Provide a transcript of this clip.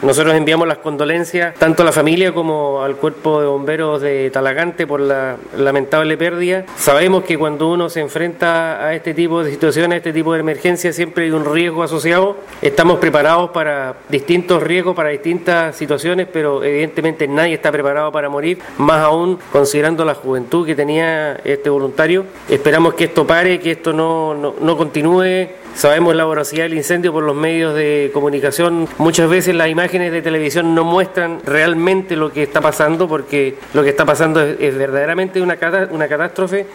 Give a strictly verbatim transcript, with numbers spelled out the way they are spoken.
Nosotros enviamos las condolencias tanto a la familia como al cuerpo de bomberos de Talagante por la lamentable pérdida. Sabemos que cuando uno se enfrenta a este tipo de situaciones, a este tipo de emergencias, siempre hay un riesgo asociado. Estamos preparados para distintos riesgos, para distintas situaciones, pero evidentemente nadie está preparado para morir, más aún considerando la juventud que tenía este voluntario. Esperamos que esto pare, que esto no, no, no continúe. Sabemos la voracidad del incendio por los medios de comunicación. Muchas veces las imágenes de televisión no muestran realmente lo que está pasando, porque lo que está pasando es, es verdaderamente una, una catástrofe.